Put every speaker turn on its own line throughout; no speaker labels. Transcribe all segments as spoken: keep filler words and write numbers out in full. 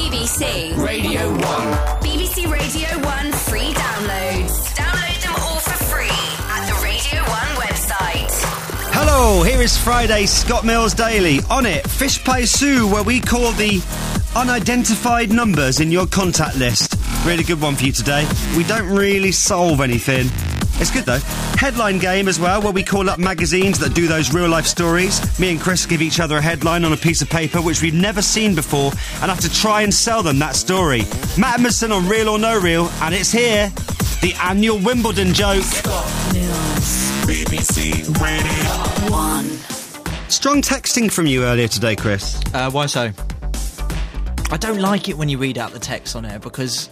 B B C
Radio one.
B B C Radio one free downloads. Download them all for free at the Radio one website.
Hello, here is Friday Scott Mills Daily. On it, Fish Pie Sue, where we call the unidentified numbers in your contact list. Really good one for you today. We don't really solve anything. It's good though. Headline game as well, where we call up magazines that do those real life stories. Me and Chris give each other a headline on a piece of paper which we've never seen before and have to try and sell them that story. Matt Emerson on Real or No Real, and it's here, the annual Wimbledon joke.
Scott Mills, B B C Radio one.
Strong texting from you earlier today, Chris.
Uh, why so? I don't like it when you read out the text on air because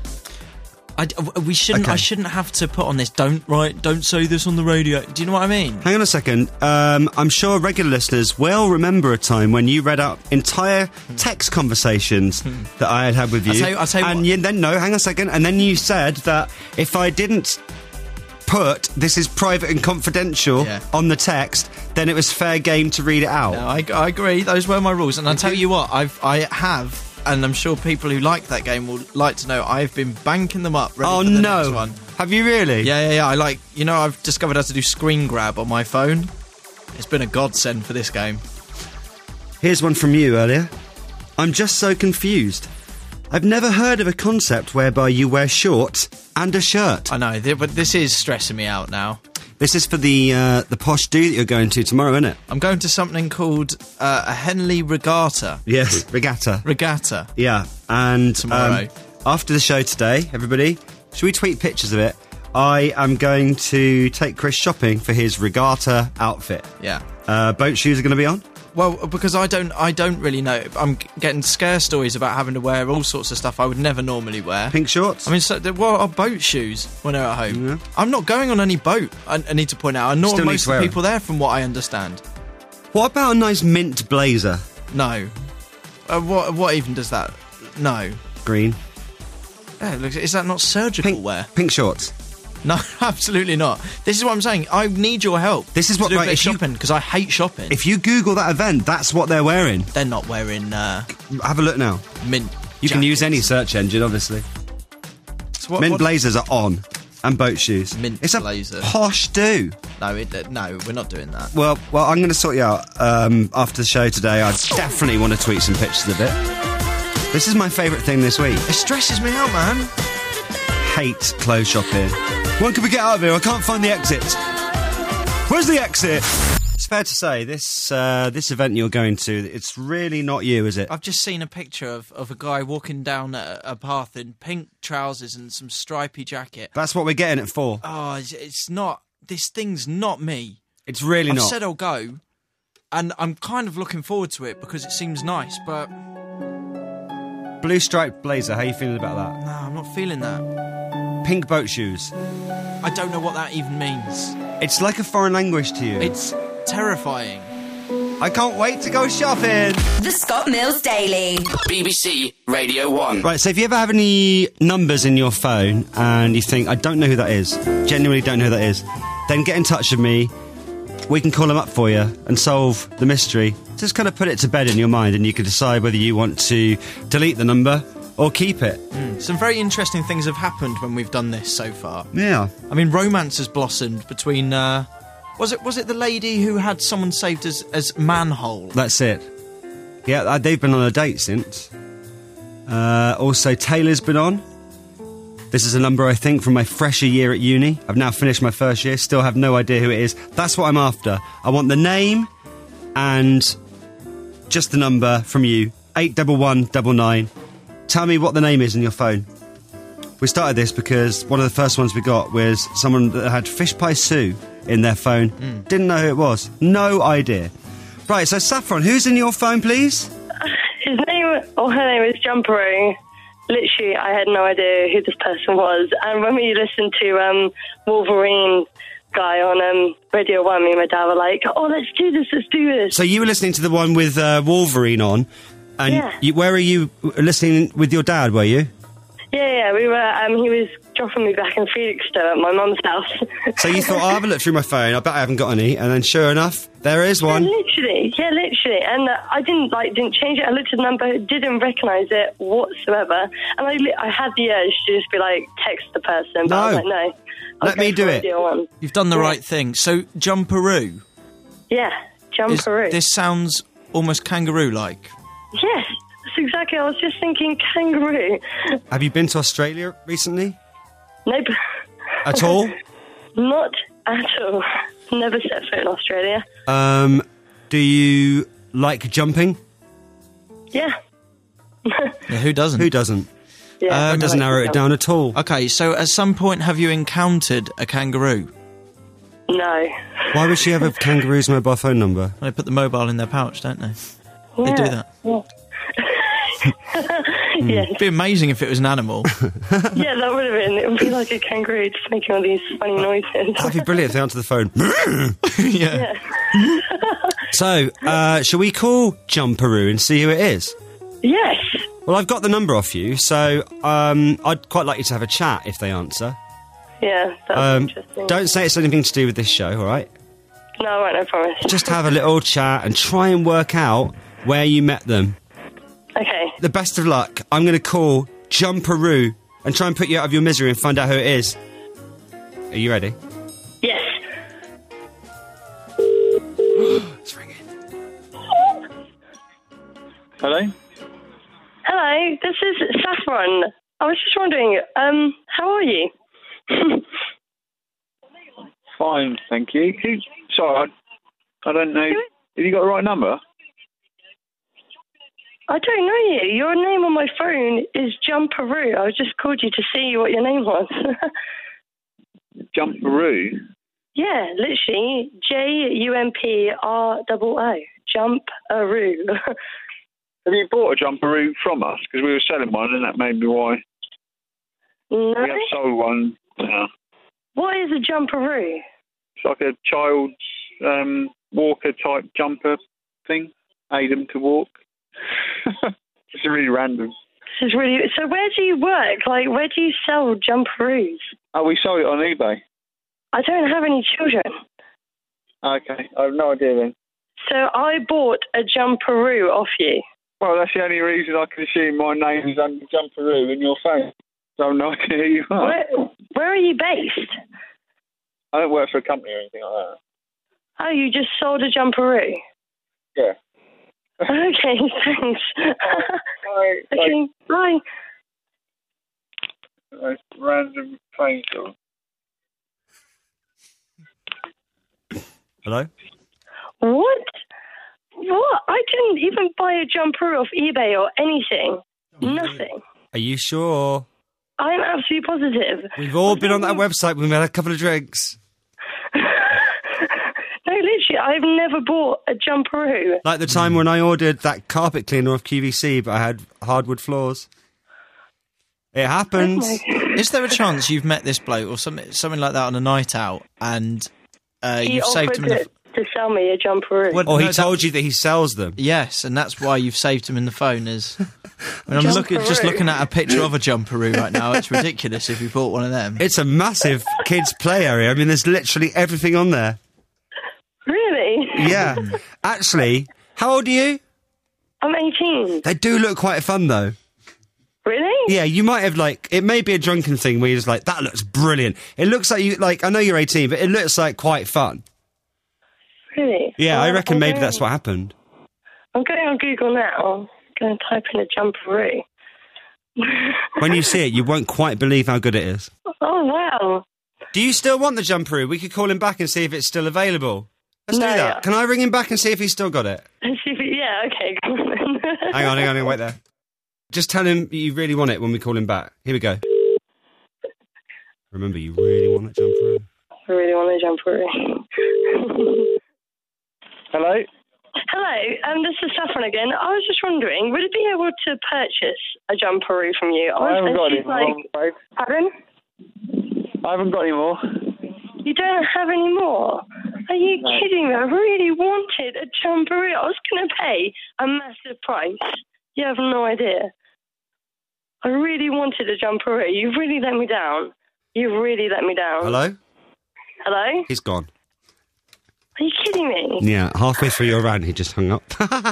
I, we shouldn't.
Okay.
I shouldn't have to put on this. Don't write. Don't say this on the radio. Do you know what I mean?
Hang on a second. Um, I'm sure regular listeners will remember a time when you read out entire text conversations that I had had with you.
I'll tell you- I'll tell you
and
what-
you, then, no, hang on a second. And then you said that if I didn't put "this is private and confidential"
Yeah.
on the text, then it was fair game to read it out.
No, I, I agree. Those were my rules, and I'll tell you what. I've I have. And I'm sure people who like that game will like to know I've been banking them up ready
Oh,
for the
no.
next one.
Have you really?
Yeah, yeah, yeah. I like, you know, I've discovered how to do screen grab on my phone. It's been a godsend for this game.
Here's one from you earlier. I'm just so confused. I've never heard of a concept whereby you wear shorts and a shirt.
I know, th- but this is stressing me out now.
This is for the uh, the posh do that you're going to tomorrow, isn't it?
I'm going to something called uh, a Henley Regatta.
Yes, regatta.
Regatta.
Yeah, and
Tomorrow.
um, after the show today, everybody, should we tweet pictures of it? I am going to take Chris shopping for his regatta outfit.
Yeah.
Uh, boat shoes are going to be on.
Well, because I don't, I don't really know. I'm g- getting scare stories about having to wear all sorts of stuff I would never normally wear.
Pink shorts.
I mean, so, what are boat shoes when they're at home?
Yeah.
I'm not going on any boat, I, I need to point out. I know
Still need
most
to
of
wear
the
it.
people there, from what I understand.
What about a nice mint blazer?
No. Uh, what What even does that? No.
Green.
Yeah, look, is that not surgical
Pink,
wear?
pink shorts.
No, absolutely not. This is what I'm saying. I need your help.
This is
to
what-
do a
right,
bit of
if you-
shopping, because I hate shopping.
If you Google that event, that's what they're wearing.
They're not wearing uh,
Have a look now.
mint.
You can use
jackets.
any search engine, obviously.
So what-
mint
what-
blazers are on. And boat shoes.
Mint
it's a
blazer.
posh do.
No, it, uh, no, we're not doing that.
Well, well, I'm going to sort you out um, after the show today. I definitely want to tweet some pictures of it. This is my favourite thing this week.
It stresses me out, man.
Hate clothes shopping. When can we get out of here? I can't find the exit. Where's the exit? It's fair to say this uh, this event you're going to, it's really not you, is it?
I've just seen a picture of, of a guy walking down a, a path in pink trousers and some stripy jacket.
That's what we're getting it for.
Oh, it's, it's not. This thing's not me.
It's really
I've
not.
said I'll go, and I'm kind of looking forward to it because it seems nice, but
Blue striped blazer, how are you feeling about that?
no, I'm not feeling that.
Pink boat shoes.
I don't know what that even means.
It's like a foreign language to you.
It's terrifying.
I can't wait to go shopping.
The Scott Mills Daily.
B B C Radio one.
Right, so if you ever have any numbers in your phone and you think, I don't know who that is, genuinely don't know who that is, then get in touch with me. We can call them up for you and solve the mystery. Just kind of put it to bed in your mind and you can decide whether you want to delete the number or keep it.
Some very interesting things have happened when we've done this so far.
Yeah.
I mean, romance has blossomed between. Uh, was it was it the lady who had someone saved as as manhole?
That's it. Yeah, uh, they've been on a date since. Uh, also, Taylor's been on. This is a number, I think, from my fresher year at uni. I've now finished my first year, still have no idea who it is. That's what I'm after. I want the name and just the number from you. eight one one nine nine. Tell me what the name is in your phone. We started this because one of the first ones we got was someone that had Fish Pie Sue in their phone. Mm. Didn't know who it was. No idea. Right, so Saffron, who's in your phone, please?
His name, or her name is Jumperoo. Literally, I had no idea who this person was. And when we listened to um, Wolverine guy on um, Radio one, me and my dad were like, oh, let's do this, let's do this.
So you were listening to the one with uh, Wolverine on, and
Yeah.
you, where are you listening with your dad, were you?
Yeah, yeah, we were, um, he was dropping me back in Felixstowe at my mum's house.
So you thought, I'll have a look through my phone, I bet I haven't got any, and then sure enough, there is one.
Yeah, literally, yeah, literally. And uh, I didn't, like, didn't change it. I looked at the number, didn't recognise it whatsoever. And I, li- I had the urge to just be like, text the person, but
No.
I was like, no. I'll
Let
go
me
for
do it.
Radio One.
You've done the
Yeah.
right thing. So, Jumperoo.
Yeah,
Is,
Jumperoo.
this sounds almost kangaroo-like.
Yes, that's exactly. I was just thinking kangaroo.
Have you been to Australia recently?
Nope.
At all?
Not at all. Never set foot in Australia.
Um, do you like jumping?
Yeah.
Yeah, who doesn't?
Who doesn't?
Yeah.
Um,
That doesn't
I like
narrow
to
it
jump.
down at all.
Okay, so at some point have you encountered a kangaroo?
No.
Why would she have a kangaroo's mobile phone number?
They put the mobile in their pouch, don't they?
Yeah.
They do that.
Yeah. Yes.
It'd be amazing if it was an animal.
Yeah, that would have been. It would be like a kangaroo just making all these funny noises.
That'd be brilliant if they answer the phone.
yeah.
Yeah.
So, uh, shall we call Jumperoo and see who it is?
Yes.
Well, I've got the number off you, so um, I'd quite like you to have a chat if they answer.
Yeah, that's
Um,
interesting.
don't say it's anything to do with this show, all right?
No, I won't, I promise.
Just have a little chat and try and work out where you met them.
Okay.
The best of luck. I'm going to call Jumperoo and try and put you out of your misery and find out who it is. Are you ready?
Yes.
It's ringing.
Hello?
Hello, this is Saffron. I was just wondering, um, how are you?
Fine, thank you. Who, sorry, I, I don't know. Have you got the right number?
I don't know you. Your name on my phone is Jumperoo. I just called you to see what your name was.
Jumperoo?
Yeah, literally. J U M P R O O. Jumperoo.
Have you bought a Jumperoo from us? Because we were selling one, and that may be why.
No?
We have sold one. Uh,
What is a Jumperoo?
it's like a child's um, walker-type jumper thing. Aid them to walk. It's really random.
This is really... So where do you work? Like, where do you sell Jumperoos?
Oh, we sold it on eBay.
I don't have any children.
Okay, I have no idea then.
So I bought a Jumperoo off you.
Well, that's the only reason I can assume my name is under Jumperoo in your phone. So I have no idea who you are.
Where, where are you based?
I don't work for a company or anything like that.
Oh, you just sold a Jumperoo?
Yeah.
Okay, thanks.
Bye.
Okay, bye.
Like, random phone call.
Hello?
What? What? I didn't even buy a Jumperoo off eBay or anything. Nothing.
Are you sure?
I'm absolutely positive.
We've all been on that website. We've had a couple of drinks.
No, literally, I've never bought a Jumperoo.
Like the time when I ordered that carpet cleaner off Q V C, but I had hardwood floors. It happens.
Oh my-
Is there a chance you've met this bloke or something, something like that on a night out, and uh,
He
you've saved him in the...
offered to, to sell me a Jumperoo.
What-
Or he
No, that-
told you that he sells them.
Yes, and that's why you've saved him in the phone. Is when I'm
Jumperoo.
looking, just looking at a picture of a Jumperoo right now. It's ridiculous if you bought one of them.
It's a massive kids' play area. I mean, there's literally everything on there.
Really?
Yeah. Actually, how old are you?
I'm eighteen.
They do look quite fun, though.
Really?
Yeah, you might have, like, it may be a drunken thing where you're just like, that looks brilliant. It looks like you, like, I know you're eighteen, but it looks like quite fun.
Really?
Yeah, I
Well,
reckon
I'm
maybe
going-
that's what happened.
I'm going on Google now. I'm going to type in a Jumperoo.
When you see it, you won't quite believe how good it is.
Oh, wow.
Do you still want the Jumperoo? We could call him back and see if it's still available. Let's
No,
do that.
yeah.
Can I ring him back and see if he's still got it?
Let's see if it- yeah, okay, go on then.
Hang on, hang on, hang on, wait there. Just tell him you really want it when we call him back. Here we go. Remember, you really want that Jumperoo.
I really want a Jumperoo.
Hello?
Hello, um, this is Saffron again. I was just wondering, would it be able to purchase a Jumperoo from you?
I haven't got any
she's
more, I'm afraid.
Pardon?
I haven't got any more.
You don't have any more? Are you
No.
kidding me? I really wanted a Jumperoo. I was going to pay a massive price. You have no idea. I really wanted a Jumperoo. You've really let me down. You really let me down.
Hello?
Hello?
He's gone.
Are you kidding me?
Yeah, halfway through your rant, he just hung up.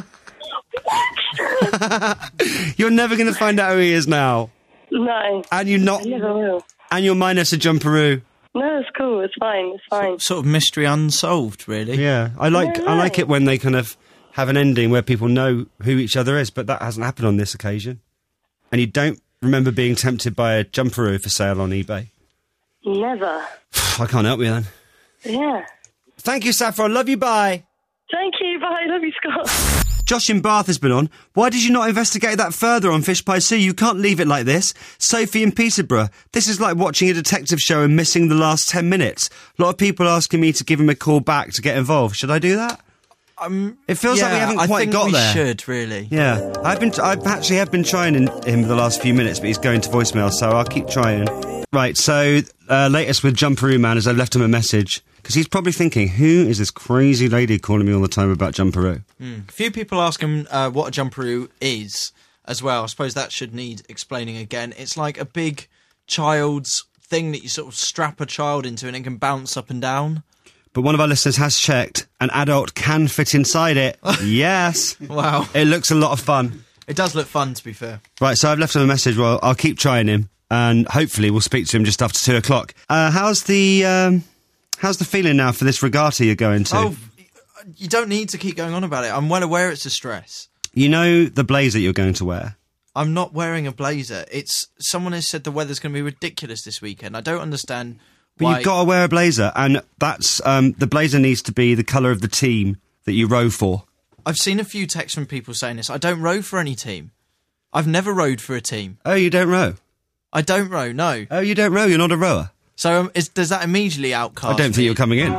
You're never going to find out who he is now.
No.
And you're not...
I never will.
And you're minus a jumperoo.
No, it's cool. It's fine. It's fine.
Sort of mystery unsolved, really.
Yeah, I like
Yeah,
I like
right.
it when they kind of have an ending where people know who each other is, but that hasn't happened on this occasion. And you don't remember being tempted by a jumperoo for sale on eBay.
Never.
I can't help you then.
Yeah.
Thank you, Saffron. Love you, bye.
Thank you. Bye. Love you, Scott.
Josh in Bath has been on. Why did you not investigate that further on Fish Pie Sue? You can't leave it like this. Sophie in Peterborough. This is like watching a detective show and missing the last ten minutes. A lot of people asking me to give him a call back to get involved. Should I do that?
Um,
It feels like we
yeah,
haven't
I
quite
think
got
we
there.
should, really.
Yeah, I've been. I actually have been trying in, him for the last few minutes, but he's going to voicemail, so I'll keep trying. Right. So, uh, latest with Jumperoo Man is I left him a message because he's probably thinking, "Who is this crazy lady calling me all the time about Jumperoo?"
Mm. A few people ask him uh, what a jumperoo is as well. I suppose that should need explaining again. It's like a big child's thing that you sort of strap a child into and it can bounce up and down.
But one of our listeners has checked. An adult can fit inside it. Yes.
Wow.
It looks a lot of fun.
It does look fun, to be fair.
Right, so I've left him a message. Well, I'll keep trying him, and hopefully we'll speak to him just after two o'clock. Uh, how's the um, how's the feeling now for this regatta you're going to?
Oh, you don't need to keep going on about it. I'm well aware it's a stress.
You know the blazer you're going to wear?
I'm not wearing a blazer. It's someone has said the weather's going to be ridiculous this weekend. I don't understand
But
why.
you've got to wear a blazer, and that's um, the blazer needs to be the colour of the team that you row for.
I've seen a few texts from people saying this. I don't row for any team. I've never rowed for a team.
Oh, you don't row?
I don't row, no.
Oh, you don't row? You're not a rower?
So um, is, does that immediately outcast
I don't think
me?
you're coming in.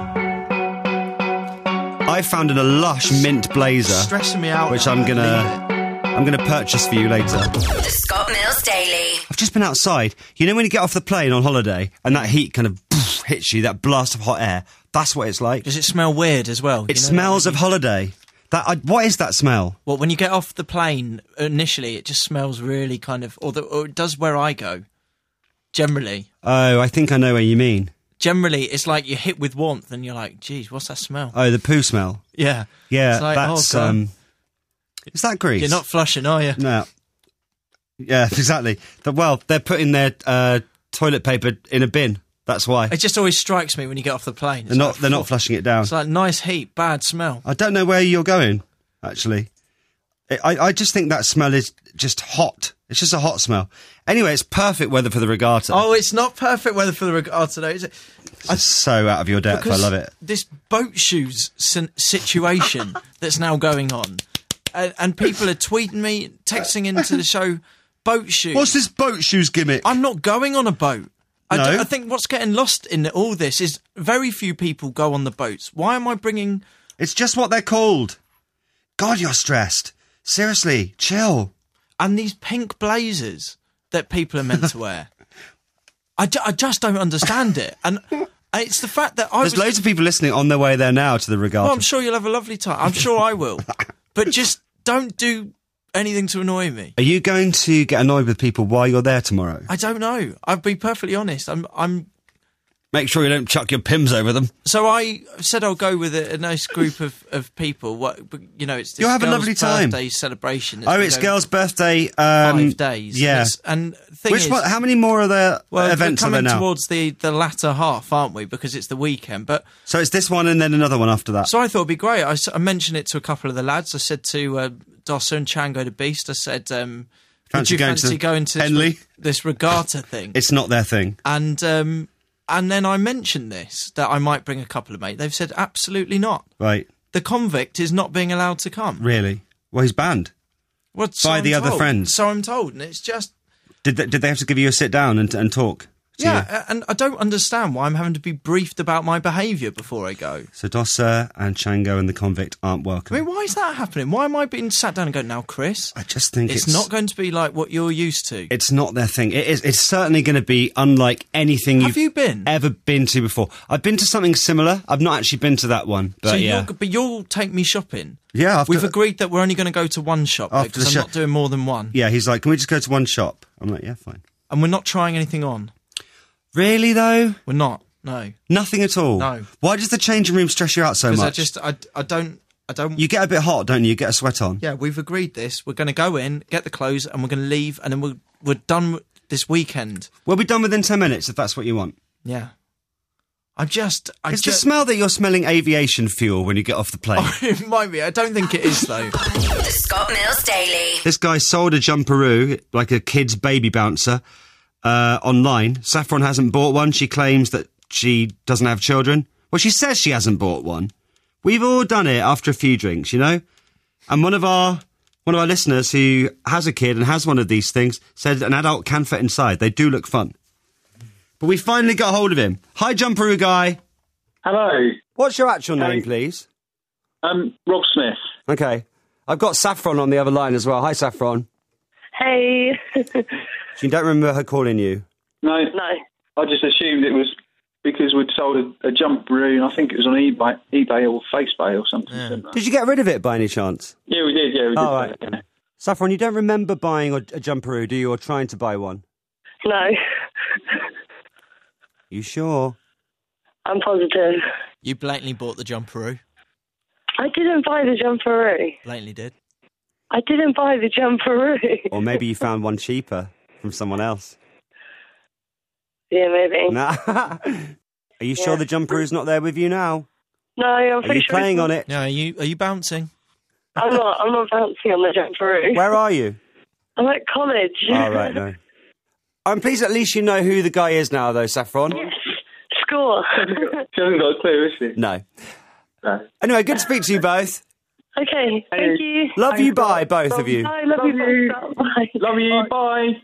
I found in a lush mint blazer,
Stressing me out.
which I'm
Leave
gonna I'm gonna purchase for you later.
The Scott Mills Daily.
I've just been outside. You know when you get off the plane on holiday and that heat kind of poof, hits you, that blast of hot air? That's what it's like.
Does it smell weird as well?
It
You know
smells
that
of
when you-
holiday. That I, what is that smell?
Well, when you get off the plane, initially, it just smells really kind of... Or, the, or it does where I go, generally.
Oh, I think I know what you mean.
Generally, it's like you're hit with warmth and you're like, geez, what's that smell?
Oh, the poo smell.
Yeah.
Yeah,
It's like,
that's...
oh, God.
um, is that grease?
You're not flushing, are you?
No. Yeah, exactly. The, well, they're putting their uh, toilet paper in a bin. That's why.
It just always strikes me when you get off the plane. It's
They're not.
like,
They're not
fuck.
flushing it down.
It's like nice heat, bad smell.
I don't know where you're going. Actually, I, I just think that smell is just hot. It's just a hot smell. Anyway, it's perfect weather for the regatta.
Oh, it's not perfect weather for the regatta, though, is it?
It's so out of your depth. I
Because
love it.
This boat shoes sin- situation that's now going on, and, and people are tweeting me, texting into the show, boat shoes.
What's this boat shoes gimmick?
I'm not going on a boat. I,
No.
don't- I think what's getting lost in all this is very few people go on the boats. Why am I bringing...
It's just what they're called. God, you're stressed. Seriously, chill.
And these pink blazers that people are meant to wear. I, ju- I just don't understand it. And it's the fact that I
There's
was...
loads of people listening on their way there now to the regatta.
Well, I'm sure you'll have a lovely time. I'm sure I will. But just don't do anything to annoy me.
Are you going to get annoyed with people while you're there tomorrow?
I don't know. I'll be perfectly honest. I'm. I'm.
Make sure you don't chuck your pims over them.
So I said I'll go with a, a nice group of, of people. What but, you know? It's this
You'll have a
girl's
lovely time.
Birthday celebration.
Oh,
been
it's
going
girl's birthday. Um,
five days.
Yeah.
And, it's- and thing
Which
is,
one? How many more are there
well,
events
we're
are there
coming
now?
towards the the latter half, aren't we? Because it's the weekend. But
So it's this one and then another one after that.
so I thought it'd be great. I, s- I mentioned it to a couple of the lads. I said to uh, Dossa and Chango the Beast. I said, um, "Would
Fancy
you
going to
fancy going to this,
Henley?
re- this regatta thing?"
It's not their thing.
And um, and then I mentioned this, that I might bring a couple of mates. They've said absolutely not.
Right.
The convict is not being allowed to come.
Really? Well, he's banned.
Well, so
By
I'm
the other
told.
friends.
So I'm told, and it's just...
Did they, did they have to give you a sit down and, and talk? to you?
Yeah, a- and I don't understand why I'm having to be briefed about my behaviour before I go.
So Dossa and Chango and the convict aren't welcome.
I mean, why is that happening? Why am I being sat down and going, now, Chris,
I just think
it's,
it's,
not going to be like what you're used to.
It's not their thing. It is. It's certainly going to be unlike anything
Have
you've
you been?
ever been to before. I've been to something similar. I've not actually been to that one, but
so
yeah,
you'll, but you'll take me shopping.
yeah. After,
We've agreed that we're only going to go to one shop
After
because
the
I'm
show-
not doing more than one.
yeah, he's like, can we just go to one shop? I'm like, yeah, fine.
And we're not trying anything on.
Really, though?
We're not. No.
Nothing at all?
No.
Why does the changing room stress you out so much?
Because I just, I, I don't, I don't...
You get a bit hot, don't you? You get a sweat on.
Yeah, we've agreed this. We're going to go in, get the clothes, and we're going to leave, and then we're, we're done this weekend.
We'll be done within ten minutes, if that's what you want.
Yeah. I just... I
It's
just,
the smell that you're smelling aviation fuel when you get off the plane.
It might be. I don't think it is, though.
The Scott Mills Daily.
This guy sold a jumperoo, like a kid's baby bouncer, uh, online. Saffron hasn't bought one. She claims that she doesn't have children. Well, she says she hasn't bought one. We've all done it after a few drinks, you know? And one of our one of our listeners who has a kid and has one of these things said an adult can fit inside. They do look fun. But we finally got hold of him. Hi, jumperoo guy.
Hello.
What's your actual name,
Hey.
please?
Um, Rob Smith.
Okay. I've got Saffron on the other line as well. Hi, Saffron.
Hey.
You don't remember her calling you?
No,
No.
I just assumed it was because we'd sold a, a jumperoo, and I think it was on eBay, eBay or FaceBay or something similar.
Did you get rid of it by any chance?
Yeah, we did. Yeah, we did.
Oh, right.
Yeah.
Saffron, you don't remember buying a, a jumperoo, do you, or trying to buy one?
No.
You sure?
I'm positive.
You blatantly bought the jumperoo.
I didn't buy the jumperoo.
Blatantly did.
I didn't buy the jumperoo.
Or maybe you found one cheaper from someone else.
Yeah, maybe.
Nah. Are you sure
Yeah.
the jumperoo's not there with you now?
No, I'm
Are
pretty
you
sure.
playing
it's
on
not-
it?
Yeah, are you, are you bouncing?
I'm not. I'm not bouncing on the jumperoo.
Where are you?
I'm at college.
Oh, right, no. I'm pleased at least you know who the guy is now, though, Saffron.
Yes. School.
She hasn't got a clue, has she?
No.
No.
Anyway, good to speak to you both.
Okay. Thank you.
Love you, bye, both of you.
Bye. Love,
Love
you.
you.
Bye.
Love you. Bye.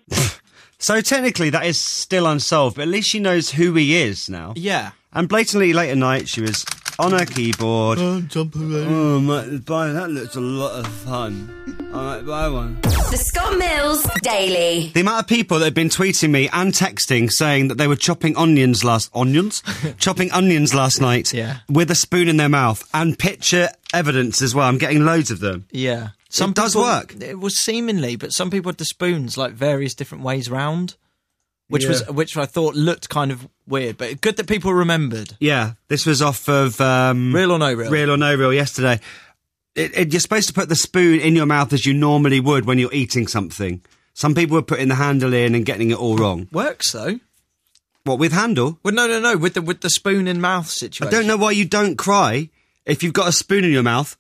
So technically that is still unsolved, but at least she knows who he is now.
Yeah.
And blatantly late at night she was on her keyboard.
Oh, jumperoo.
Oh, might buy that looks a lot of fun. I might buy one.
The Scott Mills Daily.
The amount of people that have been tweeting me and texting saying that they were chopping onions last onions, chopping onions last night,
Yeah.
with a spoon in their mouth, and picture evidence as well. I'm getting loads of them.
Yeah.
It does
people-
work.
It was seemingly, but some people had the spoons like various different ways round, which
Yeah.
was which I thought looked kind of weird, but good that people remembered.
Yeah, this was off of um,
Real or no real?
Real or No Real yesterday. It, it, you're supposed to put the spoon in your mouth as you normally would when you're eating something. Some people were putting the handle in and getting it all wrong.
Works though.
What, with handle?
Well, no, no, no. With the with the spoon in mouth
I
situation.
don't know why you don't cry if you've got a spoon in your mouth,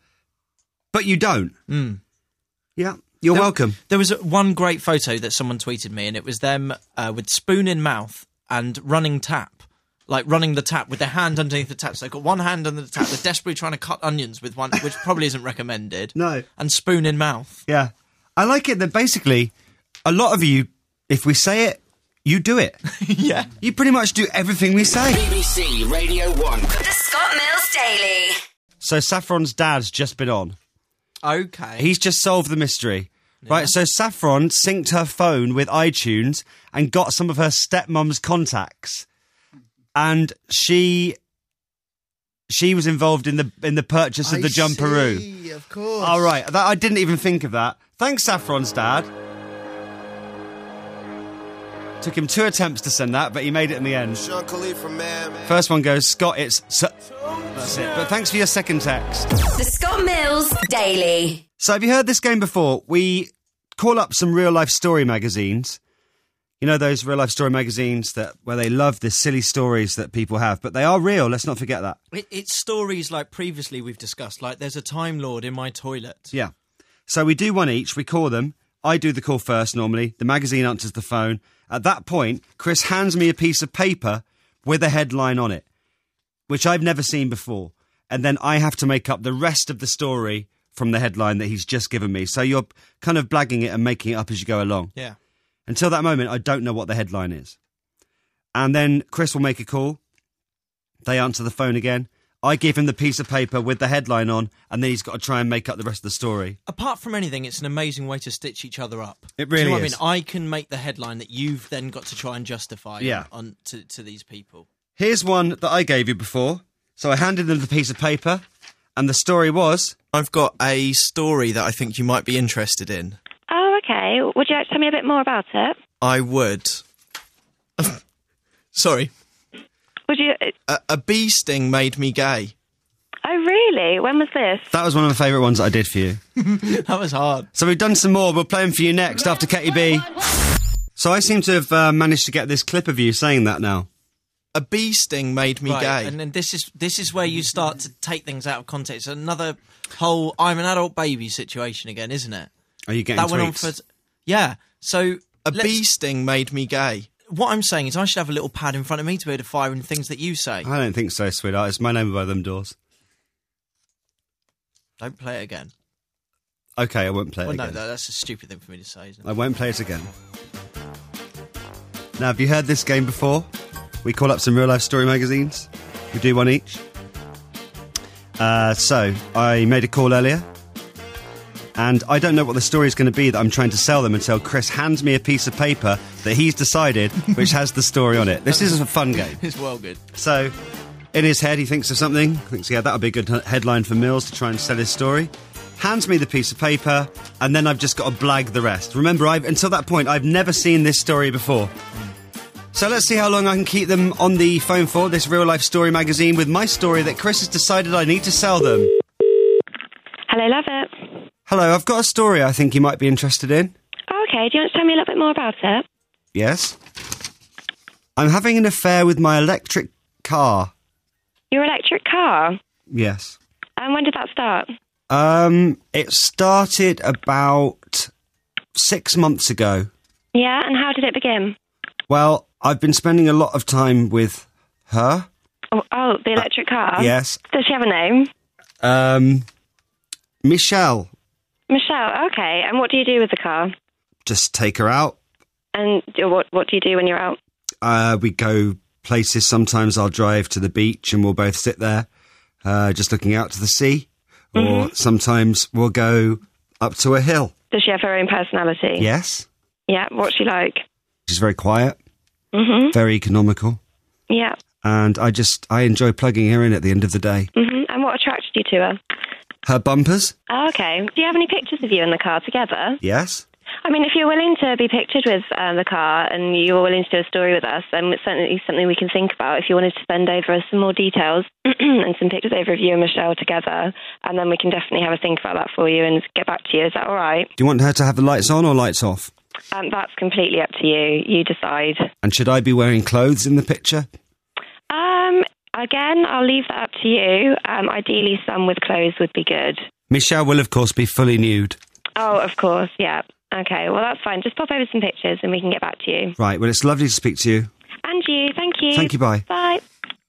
but you don't.
Mm.
Yeah, you're
There-
welcome.
There was a- one great photo that someone tweeted me, and it was them uh, with spoon in mouth and running tap. Like running the tap with their hand underneath the tap. So they've got one hand under the tap. They're desperately trying to cut onions with one, which probably isn't recommended.
No.
And spoon in mouth.
Yeah. I like it that basically a lot of you, if we say it, you do it.
Yeah.
You pretty much do everything we say.
B B C Radio one.
The Scott Mills Daily.
So Saffron's dad's just been on.
Okay.
He's just solved the mystery. Right, so Saffron synced her phone with iTunes and got some of her stepmom's contacts. And she she was involved in the in the purchase of the jumperoo.
See, of course.
All right, that, I didn't even think of that. Thanks, Saffron's dad. Took him two attempts to send that, but he made it in the end.
Sean Khalifa, man.
First one goes, Scott, it's... So- That's it. But thanks for your second text.
The Scott Mills Daily.
So have you heard this game before? We call up some real-life story magazines. You know those real-life story magazines that where they love the silly stories that people have, but they are real, let's not forget that.
It, it's stories like previously we've discussed, like there's a Time Lord in my toilet.
Yeah. So we do one each, we call them. I do the call first normally. The magazine answers the phone. At that point, Chris hands me a piece of paper with a headline on it, which I've never seen before. And then I have to make up the rest of the story from the headline that he's just given me. So you're kind of blagging it and making it up as you go along.
Yeah.
Until that moment, I don't know what the headline is. And then Chris will make a call. They answer the phone again. I give him the piece of paper with the headline on, and then he's got to try and make up the rest of the story.
Apart from anything, it's an amazing way to stitch each other up.
It
Do you
really
know what
is.
I mean? I can make the headline that you've then got to try and justify
Yeah.
on to, to these people.
Here's one that I gave you before. So I handed them the piece of paper, and the story was...
I've got a story that I think you might be interested in.
Oh, okay. Would you like to tell me a bit more about it?
I would. Sorry.
Would you?
A, a bee sting made me gay.
Oh, really? When was this?
That was one of my favourite ones that I did for you.
That was hard.
So we've done some more. We'll play them for you next after Katy B. So I seem to have uh, managed to get this clip of you saying that now.
A bee sting made me Right, gay.
uh,
and then this is this is where you start to take things out of context. Another whole I'm an adult baby situation again, isn't it?
Are you getting
That went on
tweets?
for yeah. So
Uh,
a bee sting made me gay. What I'm saying is I should have a little pad in front of me to be able to fire in things that you say.
I don't think so, sweetheart. It's my name above them doors.
Don't play it again.
Okay, I won't play it
Well, no,
again.
that- that's a stupid thing for me to say, isn't it?
I won't play it again. Now, have you heard this game before? We call up some real-life story magazines. We do one each. Uh, so, I made a call earlier. And I don't know what the story is going to be that I'm trying to sell them until Chris hands me a piece of paper that he's decided which has the story on it. This is a fun game.
It's well good.
So, in his head, he thinks of something. Thinks, yeah, that would be a good h- headline for Mills to try and sell his story. Hands me the piece of paper, and then I've just got to blag the rest. Remember, I've, until that point, I've never seen this story before. So let's see how long I can keep them on the phone for, this real-life story magazine, with my story that Chris has decided I need to sell them.
Hello, love it.
Hello, I've got a story I think you might be interested in.
Oh, okay. Do you want to tell me a little bit more about it?
Yes? I'm having an affair with my electric car.
Your electric car?
Yes.
And when did that start?
Um, it started about six months ago.
Yeah, and how did it begin?
Well, I've been spending a lot of time with her.
Oh, oh the electric car?
Yes.
Does she have a name?
Um, Michelle.
Michelle, okay. And what do you do with the car?
Just take her out.
And do- what what do you do when you're out?
Uh, we go places. Sometimes I'll drive to the beach and we'll both sit there, uh, just looking out to the sea. Or
Mm-hmm.
sometimes we'll go up to a hill.
Does she have her own personality?
Yes.
Yeah, what's she like?
She's very quiet,
Mm-hmm.
very economical.
Yeah.
And I just, I enjoy plugging her in at the end of the day.
Mm-hmm. And what attracted you to her?
Her bumpers?
Oh, okay. Do you have any pictures of you in the car together?
Yes.
I mean, if you're willing to be pictured with um, the car and you're willing to do a story with us, then it's certainly something we can think about. If you wanted to send over some more details and some pictures over of you and Michelle together, and then we can definitely have a think about that for you and get back to you. Is that all right?
Do you want her to have the lights on or lights off?
Um, that's completely up to you. You decide.
And should I be wearing clothes in the picture?
Um, again, I'll leave that up to you. Um, ideally, some with clothes would be good.
Michelle will, of course, be fully nude.
Oh, of course, yeah. Okay, well, that's fine. Just pop over some pictures and we can get back to you.
Right, well, it's lovely to speak to you.
And you, thank you.
Thank you, bye.
Bye.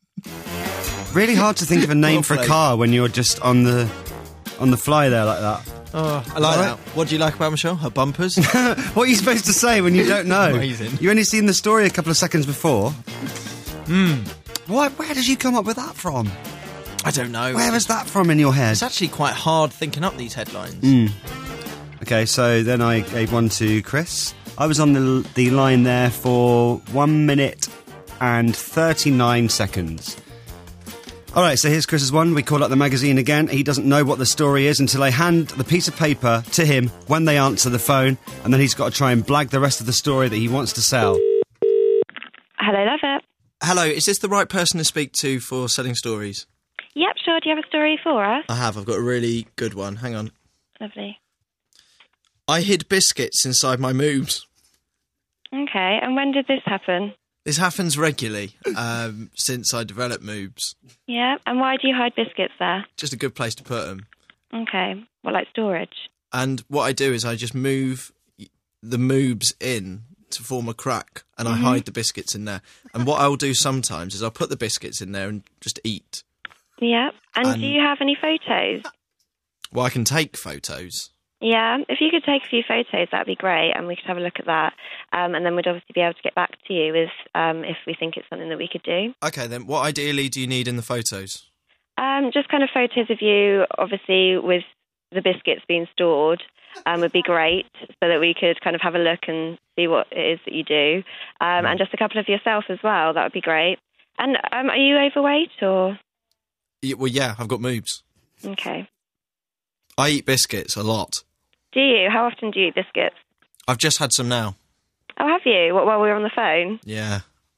Really hard to think of a name
Well
for a
played.
car when you're just on the on the fly there like that.
Oh, I like
All
that. What do you like about Michelle? Her bumpers?
What are you supposed to say when you don't know?
Amazing.
You only seen the story a couple of seconds before.
Hmm.
What? Where did you come up with that from?
I don't know.
Where was that from in your head?
It's actually quite hard thinking up these headlines.
Hmm. Okay, so then I gave one to Chris. I was on the the line there for one minute and thirty-nine seconds. All right, so here's Chris's one. We call up the magazine again. He doesn't know what the story is until I hand the piece of paper to him when they answer the phone, and then he's got to try and blag the rest of the story that he wants to sell.
Hello, love it.
Hello, is this the right person to speak to for selling stories?
Yep, sure. Do you have a story for us?
I have. I've got a really good one. Hang on.
Lovely.
I hid biscuits inside my moobs.
Okay, and when did this happen?
This happens regularly um, since I developed moobs.
Yeah, and why do you hide biscuits there?
Just a good place to put them.
Okay, well, like storage.
And what I do is I just move the moobs in to form a crack, and I hide the biscuits in there. And what I'll do sometimes is I'll put the biscuits in there and just eat.
Yeah, and,
And-
do you have any photos?
Well, I can take photos.
Yeah, if you could take a few photos, that'd be great, and we could have a look at that. Um, and then we'd obviously be able to get back to you with um, if we think it's something that we could do.
Okay, then what ideally do you need in the photos?
Um, just kind of photos of you, obviously, with the biscuits being stored, um, would be great, so that we could kind of have a look and see what it is that you do. Um, and just a couple of yourself as well, that would be great. And um, are you overweight, or...?
Y- Well, yeah, I've got moobs.
Okay.
I eat biscuits a lot.
Do you? How often do you eat biscuits?
I've just had some now.
Oh, have you? What, while we were on the phone?
Yeah.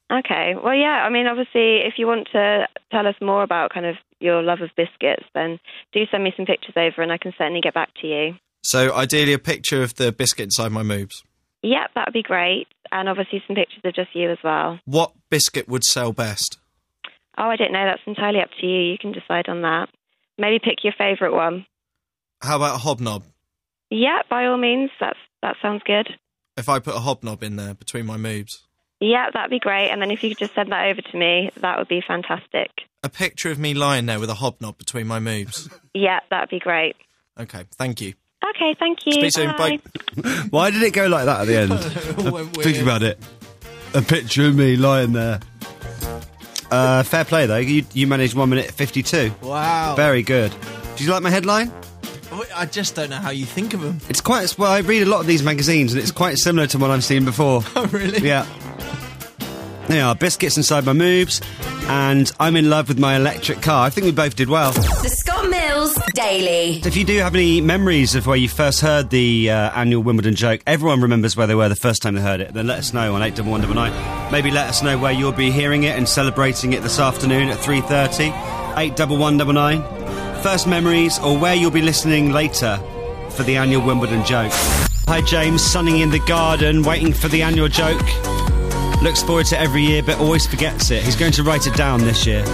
Okay. Well, yeah, I mean, obviously, if you want to tell us more about kind of your love of biscuits, then do send me some pictures over and I can certainly get back to you.
So, ideally, a picture of the biscuit inside my moobs.
Yep, that would be great. And obviously some pictures of just you as well.
What biscuit would sell best?
Oh, I don't know. That's entirely up to you. You can decide on that. Maybe pick your favourite one.
How about a hobnob?
Yeah, by all means. That's That sounds good.
If I put a hobnob in there between my moobs?
Yeah, that'd be great. And then if you could just send that over to me, that would be fantastic.
A picture of me lying there with a hobnob between my moobs?
Yeah, that'd be great.
Okay, thank you.
Okay, thank you.
Speak soon, bye.
Why did it go like that at the end? Think about it. A picture of me lying there. Uh, fair play, though. You, you managed one minute fifty-two.
Wow.
Very good. Did you like my headline?
I just don't know how you think of them.
It's quite... Well, I read a lot of these magazines, and it's quite similar to what I've seen before.
Oh, really?
Yeah. They are biscuits inside my moobs, and I'm in love with my electric car. I think we both did well.
The Scott Mills Daily.
If you do have any memories of where you first heard the uh, annual Wimbledon joke, everyone remembers where they were the first time they heard it, then let us know on eight one one nine nine. Maybe let us know where you'll be hearing it and celebrating it this afternoon at three thirty. eight one one nine nine. First memories, or where you'll be listening later for the annual Wimbledon joke. Hi James, sunning in the garden, waiting for the annual joke. Looks forward to it every year, but always forgets it. He's going to write it down this year.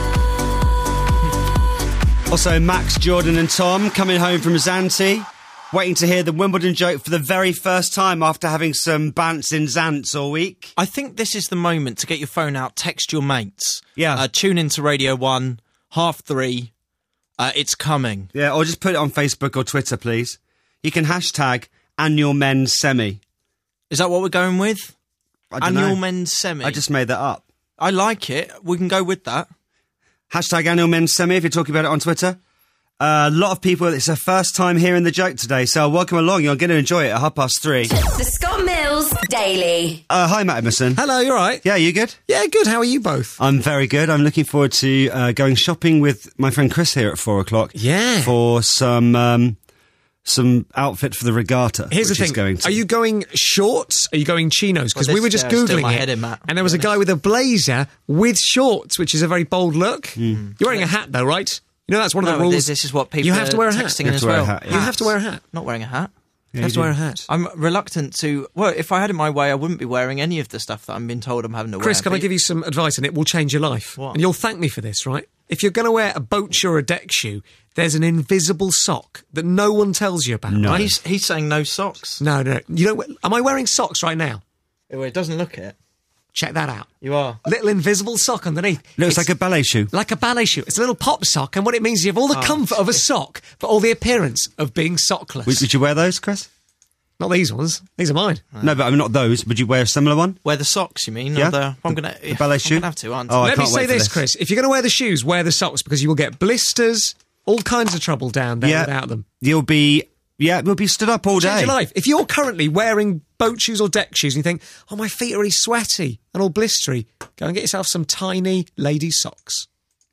Also, Max, Jordan and Tom coming home from Zante, waiting to hear the Wimbledon joke for the very first time after having some bants in Zants all week.
I think this is the moment to get your phone out, text your mates.
Yeah.
Uh, tune into Radio one, half three. Uh, it's coming.
Yeah, or just put it on Facebook or Twitter, please. You can hashtag annual men's semi.
Is that what we're going with?
I don't
Annual
know.
men's semi.
I just made that up.
I like it. We can go with that.
Hashtag annual men's semi if you're talking about it on Twitter. Uh, a lot of people, it's their first time hearing the joke today, so welcome along. You're going to enjoy it at half past three.
The Scott Mills Daily.
Uh, hi, Matt Emerson.
Hello, you all right?
Yeah, you good?
Yeah, good. How are you both?
I'm very good. I'm looking forward to uh, going shopping with my friend Chris here at four o'clock.
Yeah.
For some um, some outfit for the regatta.
Here's
which
the
is
thing.
Going to.
Are you going shorts? Are you going chinos? Because
Well,
we were
this-
just
yeah, still
Googling
my
it.
head in, Matt.
And there was a guy with a blazer with shorts, which is a very bold look.
Hmm.
You're wearing a hat, though, right? You know that's one of
No,
the rules.
this, this is what people
You have to wear a
are
hat.
texting
You
in
have
as
to wear a
well.
hat, yeah.
You have to wear a hat.
Not wearing a hat.
You have to wear a hat.
I'm reluctant to... Well, if I had it my way, I wouldn't be wearing any of the stuff that I'm being told I'm having to wear.
Chris, can I
But-
give you some advice and it will change your life?
What?
And you'll thank me for this, right? If you're going to wear a boat shoe or a deck shoe, there's an invisible sock that no one tells you about,
No.
right?
He's, he's saying no socks.
No, no. You don't. we- Am I wearing socks right now?
Well, it doesn't look it.
Check that out.
You are.
Little invisible sock underneath.
Looks
It's
like a ballet shoe.
like a ballet shoe. It's a little pop sock, and what it means is you have all the
Oh.
comfort of a sock, but all the appearance of being sockless.
Would, would you wear those, Chris?
Not these ones. These are mine.
No, but I mean, not those. Would you wear a similar one?
Wear the socks, you mean?
Yeah.
Or the, I'm gonna.
The ballet
I'm
shoe?
gonna have to, aren't
Oh,
I?
I
Let me
can't
say
wait for
this,
this.
Chris. If you're going to wear the shoes, wear the socks because you will get blisters, all kinds of trouble down there
Yeah.
without them.
You'll be... Yeah, we'll be stood up all
Change
day.
your life. If you're currently wearing boat shoes or deck shoes and you think, oh, my feet are really sweaty and all blistery, go and get yourself some tiny lady socks.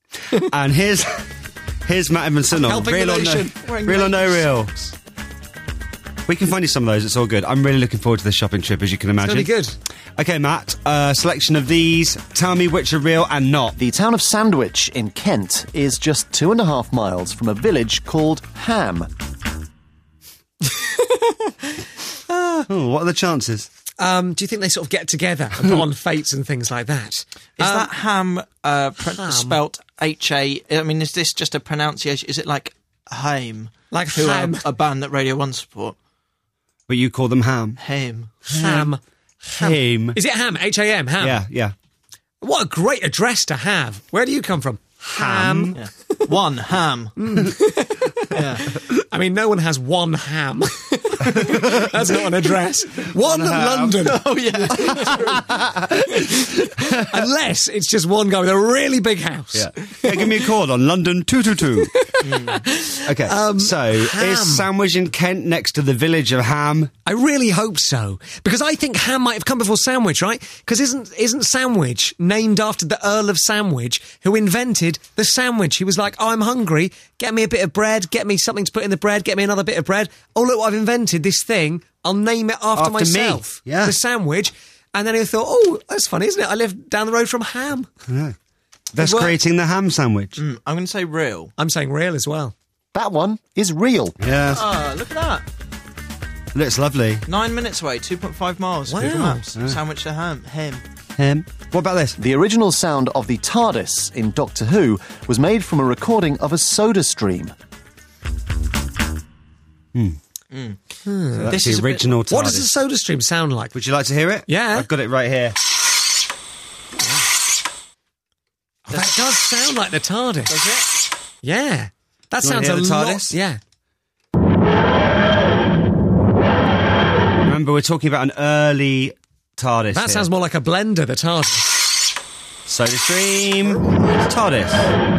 And here's here's Matt Emerson on
Helping
Real
the
or No,
nation.
Real or No Real. We can find you some of those. It's all good. I'm really looking forward to this shopping trip, as you can imagine.
It's going to be good.
Okay, Matt. Uh, selection of these. Tell me which are real and not.
The town of Sandwich in Kent is just two and a half miles from a village called Ham.
Oh, what are the chances?
Um, do you think they sort of get together and put on fates and things like that?
Is
Um,
that ham, uh, pr-
ham.
spelt H A? I mean, is this just a pronunciation? Is it like Haim?
Like
who
ham.
Are a band that Radio one support.
But you call them ham.
Haim.
ham?
Ham.
Is it ham? H A M? Ham?
Yeah, yeah.
What a great address to have. Where do you come from? Ham.
Yeah. One ham. Yeah.
I mean, no one has one ham. That's not an address. One, London.
Oh yeah.
Unless it's just one guy with a really big house.
Yeah. Yeah, give me a call on London two two two. Okay, so
Ham.
is Sandwich in Kent next to the village of Ham?
I really hope so. Because I think ham might have come before sandwich, right? Because isn't isn't sandwich named after the Earl of Sandwich, who invented the sandwich? He was like, oh, I'm hungry. Get me a bit of bread. Get me something to put in the bread. Get me another bit of bread. Oh, look what I've invented, this thing. I'll name it after,
After me.
myself.
Yeah.
The sandwich. And then he thought, oh, that's funny, isn't it? I live down the road from Ham.
Yeah. Thus
Well-
creating the ham sandwich.
Mm, I'm going to say real.
I'm saying real as well.
That one is real.
Yeah.
Ah, look at that.
Looks lovely.
Nine minutes away, two point five miles.
Wow.
Google Maps.
Yeah.
Sandwich to ham. Ham.
Him. What about this?
The original sound of the TARDIS in Doctor Who was made from a recording of a soda stream.
So that's
This
the
is a bit-
original
What does
TARDIS.
the soda stream sound like?
Would you like to hear it?
Yeah.
I've got it right here.
Oh, that does sound like the TARDIS.
Does it?
Yeah. That
You wanna
sounds
hear
a
the
lot.
TARDIS?
Yeah.
Remember, we're talking about an early TARDIS.
That
here.
sounds more like a blender, the TARDIS.
Soda Stream. TARDIS.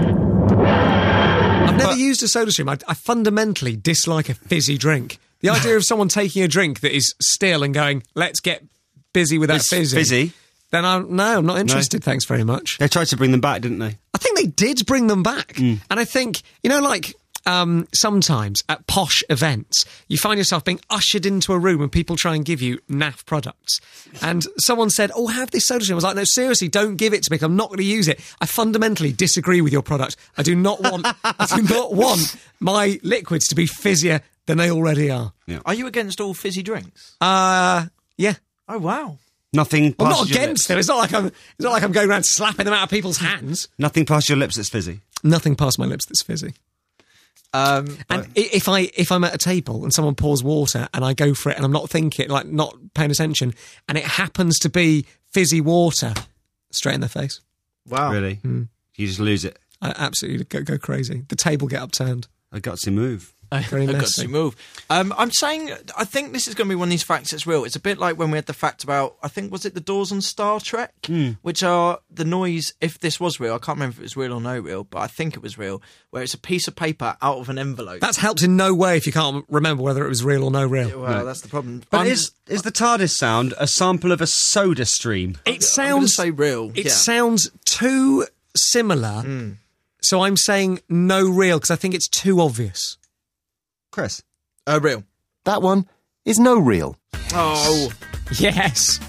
I've never
But-
used a soda stream. I, I fundamentally dislike a fizzy drink. The idea of someone taking a drink that is still and going, let's get busy with that
It's
fizzy.
fizzy.
Then I'm, no, I'm not interested, thanks very much.
They tried to bring them back, didn't they?
I think they did bring them back.
Mm.
And I think, you know, like um, sometimes at posh events, you find yourself being ushered into a room and people try and give you naff products. And someone said, oh, have this soda stream. I was like, no, seriously, don't give it to me. I'm not going to use it. I fundamentally disagree with your product. I do not want, I do not want my liquids to be fizzier than they already are.
Are you against all fizzy drinks?
Uh, yeah.
Oh, wow.
Nothing
I'm
past
not
your
against
lips.
them. It's not like I'm. It's not like I'm going around slapping them out of people's hands.
Nothing past your lips that's fizzy.
Nothing past my lips that's fizzy.
Um,
And i if I if I'm at a table and someone pours water and I go for it and I'm not thinking, like not paying attention, and it happens to be fizzy water, straight in their face.
wow.
Really? You just lose it.
I absolutely go, go crazy. The table get upturned.
A gutsy move.
Very
I've got
messy.
to move. Um, I'm saying, I think this is going to be one of these facts that's real. It's a bit like when we had the fact about, I think, was it the doors on Star Trek? Which are the noise, if this was real, I can't remember if it was real or no real, but I think it was real, where it's a piece of paper out of an envelope.
That's helped in no way if you can't remember whether it was real or no real.
well, that's the problem.
But
I'm-
is is the TARDIS sound a sample of a soda stream?
It
I'm gonna
sounds.
say real.
It
yeah.
sounds too similar. So I'm saying no real because I think it's too obvious.
Chris?
Uh, real.
That one is no real.
Oh,
Yes.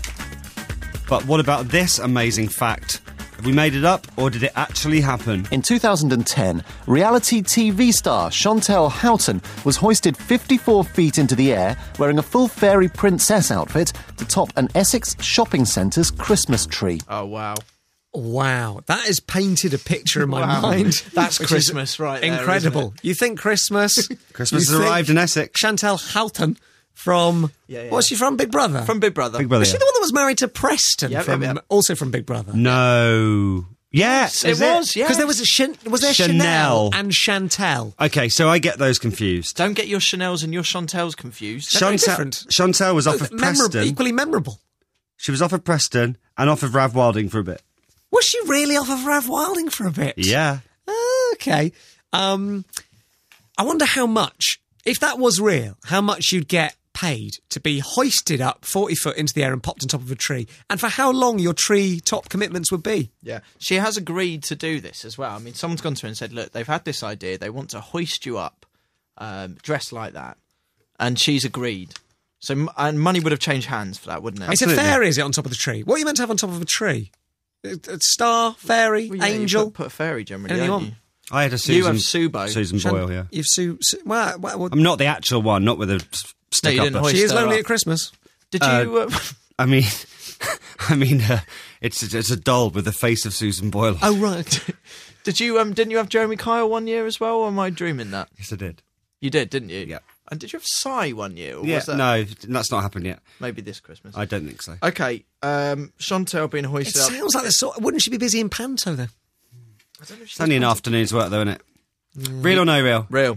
But what about this amazing fact? Have we made it up, or did it actually happen?
In two thousand ten, reality T V star Chantel Houghton was hoisted fifty-four feet into the air wearing a full fairy princess outfit to top an Essex shopping centre's Christmas tree.
oh, wow.
Wow, that has painted a picture in my
Wow.
mind.
That's
which
Christmas
is
right there,
Incredible.
isn't
You think Christmas?
Christmas
you
has
think
arrived in Essex.
Chantal Houghton from.
Yeah, yeah.
What's she from? Big Brother.
From Big Brother.
Big Brother.
Was she the one that was married to Preston?
Yep,
from,
yep, yep.
Also from Big Brother.
No. Yes,
Oh,
It
is
was, yeah.
Because there was a Chan- was there
Chanel.
Chanel and Chantel.
Okay, so I get those confused.
Don't get your Chanels and your Chantels confused.
very
Chantel,
different.
Chantel was off of
Memorable,
Preston.
equally memorable.
She was off of Preston and off of Rav Wilding for a bit.
Was she really off of Rav Wilding for a bit?
Yeah.
Okay. Um, I wonder how much, if that was real, how much you'd get paid to be hoisted up forty foot into the air and popped on top of a tree, and for how long your tree top commitments would be.
Yeah, she has agreed to do this as well. I mean, someone's gone to her and said, look, they've had this idea. They want to hoist you up, um, dressed like that. And she's agreed. So, m- and money would have changed hands for that, wouldn't it?
It's a fairy, is it, on top of the tree? What are you meant to have on top of a tree? A, a star, fairy,
Well, yeah, you
angel?
Put, put a fairy generally,
Anything
don't
you
you?
want?
I had a
You
Susan.
have Subo.
Susan
Shan-
Boyle, yeah.
You've Sue. Su- well, well, well,
I'm not the actual one, not with a s-
No,
stick
you
up.
didn't
her.
hoist
she is
her
lonely
up.
at Christmas.
Did
Uh,
you... Uh,
I mean, I mean, uh, it's it's a doll with the face of Susan Boyle.
Oh, right.
did you... Um, didn't you have Jeremy Kyle one year as well, or am I dreaming that?
Yes, I did.
You did, didn't you?
Yeah.
And did you have Psy one year? Or
Yeah,
was that
no, that's not happened yet.
Maybe this Christmas.
I don't think so.
Okay, um, Chantel being
It
hoisted up.
sounds like the sort. Wouldn't she be busy in Panto, though?
I don't know if she's
It's only an afternoon's work, though, isn't it? Real or no real?
real.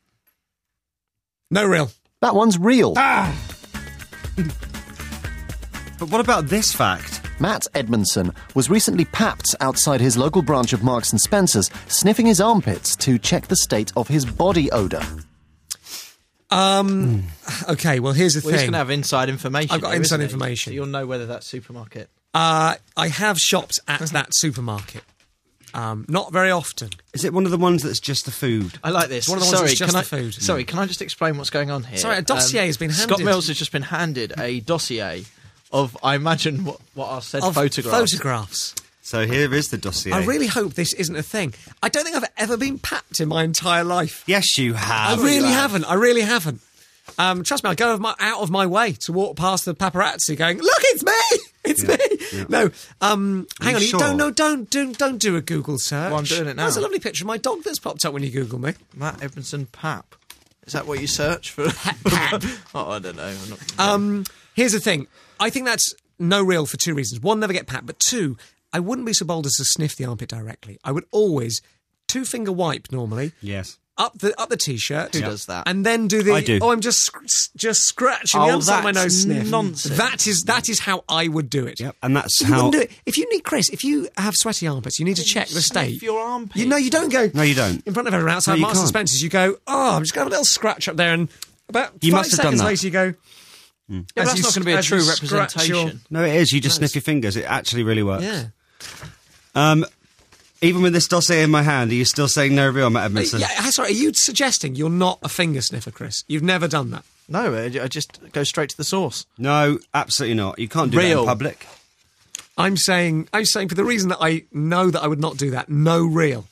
No real.
That one's real.
But what about this fact?
Matt Edmondson was recently papped outside his local branch of Marks and Spencer's, sniffing his armpits to check the state of his body odour.
Um. Okay. Well, here's the
We're just
thing.
going to have inside information.
I've got
though,
inside
isn't it?
information.
So you'll know whether that supermarket.
Uh, I have shopped at that supermarket. Um, not very often.
Is it one of the ones that's just the food?
I like this.
One of the ones
sorry,
that's just
can I,
the food.
Sorry, can I just explain what's going on here? Um,
Sorry, a dossier has been
Scott
handed.
Mills has just been handed a dossier of, I imagine, what, what are said
Of
photographs.
photographs.
So here is the dossier.
I really hope this isn't a thing. I don't think I've ever been papped in my entire life.
Yes, you
I
have.
really haven't. I really haven't. Um, trust me, I go of my, out of my way to walk past the paparazzi going, look, it's me! It's
Yeah,
me!
yeah.
No, um, hang
you
on,
sure?
you don't, no, don't, don't, don't do a Google search.
Well, I'm doing it now.
There's a lovely picture of my dog that's popped up when you Google me.
Matt Edmondson Pap. Is that what you search for? Oh, I don't know. I'm not...
Um, here's the thing. I think that's no real for two reasons. One, never get papped, but two, I wouldn't be so bold as to sniff the armpit directly. I would always two-finger wipe normally.
Yes.
Up the up the t-shirt.
Who does that?
And then do the.
I do.
Oh, I'm just sc- just scratching
Oh,
the outside of my
that's
nose. Sniff.
nonsense.
That is that is how I would do it.
Yep. And that's
You
how.
wouldn't do it if you need Chris. If you have sweaty armpits, you need to check the
sniff
state.
your armpits.
You know, you don't go.
No, you don't.
In front of everyone outside
No, you
Marks and
can't.
Spencer's, you go. Oh, I'm just going to have a little scratch up there, and about
You
five
must have done
seconds
that.
later, you go.
Yeah,
as
that's
you
not
sc-
going to be a
as
true
you scratch
representation.
your-
No, it is. You just sniff your fingers. It actually really works.
Yeah.
Um, even with this dossier in my hand, are you still saying no real, Matt Edmondson?
Yeah, sorry, are you suggesting you're not a finger sniffer, Chris? You've never done that.
No, I I just go straight to the source.
No, absolutely not. You can't do that
Real.
in public.
I'm saying, I'm saying for the reason that I know that I would not do that. No real.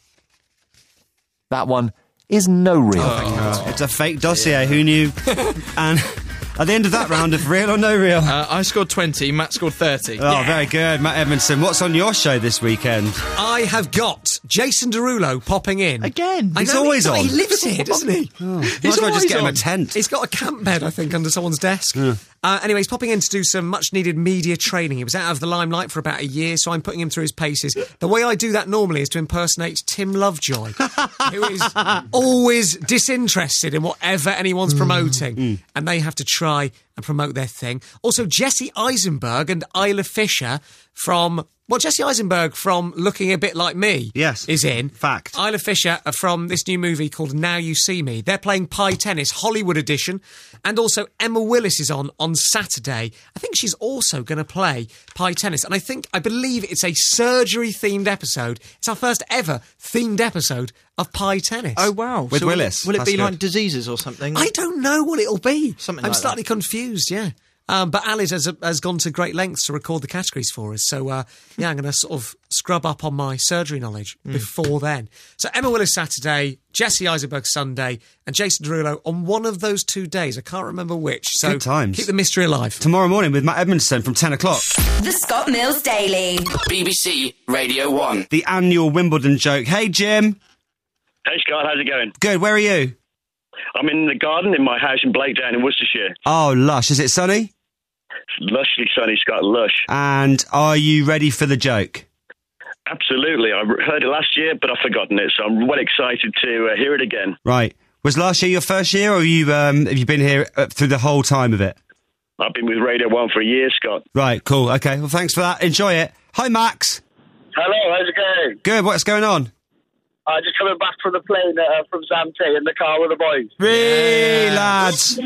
That one is no real.
It's a fake dossier. Who knew? And at the end of that round of real or no real.
Uh, I scored twenty, Matt scored thirty.
Oh, very good, Matt Edmondson. What's on your show this weekend?
I have got Jason Derulo popping in.
Again?
I
He's
know,
always
he,
on.
He lives here, doesn't he?
Might as well just get him a tent.
He's got a camp bed, I think, under someone's desk. Uh, anyway, he's popping in to do some much-needed media training. He was out of the limelight for about a year, so I'm putting him through his paces. The way I do that normally is to impersonate Tim Lovejoy, who is always disinterested in whatever anyone's promoting, and they have to try and promote their thing. Also, Jesse Eisenberg and Isla Fisher from... Well, Jesse Eisenberg from Looking a Bit Like Me
Yes.
is in.
Fact.
Isla Fisher are from this new movie called Now You See Me. They're playing Pie Tennis, Hollywood edition. And also Emma Willis is on on Saturday. I think she's also going to play Pie Tennis. And I think, I believe it's a surgery-themed episode. It's our first ever themed episode of Pie Tennis.
Oh, wow.
With
So will it-
Willis.
Will it,
That's
be
good.
like diseases or something?
I don't know what it'll be.
Something
I'm
like
slightly
that.
confused, yeah. Um, but Alice has, has gone to great lengths to record the categories for us. So, uh, yeah, I'm going to sort of scrub up on my surgery knowledge
Hmm.
before then. So, Emma Willis Saturday, Jesse Eisenberg Sunday, and Jason Derulo on one of those two days. I can't remember which. So,
Good times.
keep the mystery alive.
Tomorrow morning with Matt Edmondson from ten o'clock.
The Scott Mills Daily.
B B C Radio one.
The annual Wimbledon joke. Hey, Jim.
Hey, Scott, how's it going?
Good. Where are you?
I'm in the garden in my house in Blakedown in Worcestershire.
Oh, lush. Is it sunny?
It's lushly sunny, Scott, lush.
And are you ready for the joke?
Absolutely. I heard it last year, but I've forgotten it, so I'm well excited to uh, hear it again.
Right. Was last year your first year, or have you, um, have you been here uh, through the whole time of it?
I've been with Radio one for a year, Scott.
Right, cool. Okay, well, thanks for that. Enjoy it. Hi, Max.
Hello, how's it going?
Good. What's going on?
Uh, just coming back from the plane uh, from Zante in the car with the boys.
Really, lads?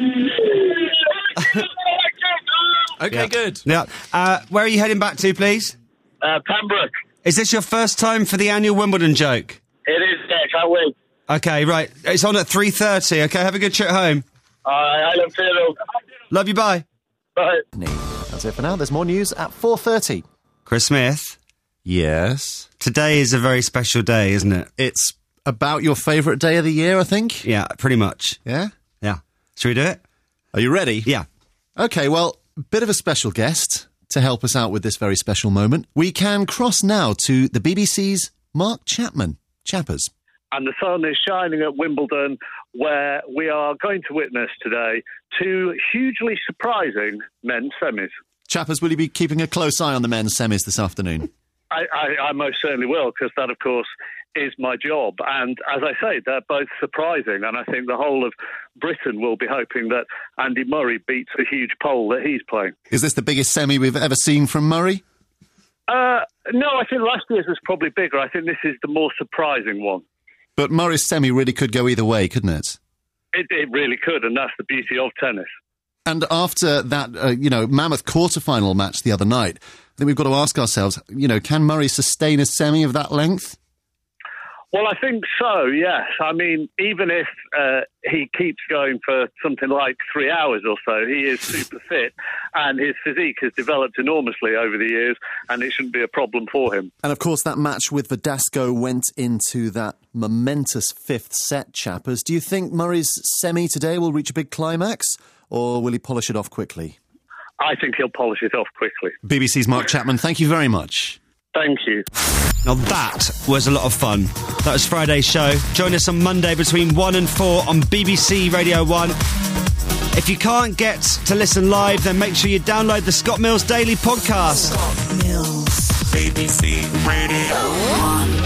Okay,
Yeah.
good.
Yeah. Uh, where are you heading back to, please?
Uh, Pembroke.
Is this your first time for the annual Wimbledon joke?
It is, yeah, can't wait.
Okay, right. It's on at three thirty, okay? Have a good trip home.
Uh, I love you.
Love you, bye.
Bye.
That's it for now. There's more news at four thirty.
Chris Smith,
Yes.
today is a very special day, isn't it?
It's about your favourite day of the year, I think.
Yeah, pretty much.
Yeah?
Yeah. Should we do it?
Are you ready?
Yeah.
Okay, well, bit of a special guest to help us out with this very special moment. We can cross now to the B B C's Mark Chapman. Chappers.
And the sun is shining at Wimbledon, where we are going to witness today two hugely surprising men's semis.
Chappers, will you be keeping a close eye on the men's semis this afternoon?
I, I, I most certainly will, because that, of course, is my job. And as I say, they're both surprising. And I think the whole of Britain will be hoping that Andy Murray beats the huge pole that he's playing.
Is this the biggest semi we've ever seen from Murray?
Uh, no, I think last year's was probably bigger. I think this is the more surprising one.
But Murray's semi really could go either way, couldn't it?
It, it really could, and that's the beauty of tennis.
And after that, uh, you know, mammoth quarter-final match the other night, I think we've got to ask ourselves, you know, can Murray sustain a semi of that length?
Well, I think so, yes. I mean, even if uh, he keeps going for something like three hours or so, he is super fit, and his physique has developed enormously over the years, and it shouldn't be a problem for him.
And of course, that match with Verdasco went into that momentous fifth set, Chappers. Do you think Murray's semi today will reach a big climax, or will he polish it off quickly?
I think he'll polish it off quickly.
B B C's Mark Chapman, thank you very much.
Thank you.
Now that was a lot of fun. That was Friday's show. Join us on Monday between one and four on B B C Radio one. If you can't get to listen live, then make sure you download the Scott Mills Daily Podcast.
Scott Mills, B B C Radio one.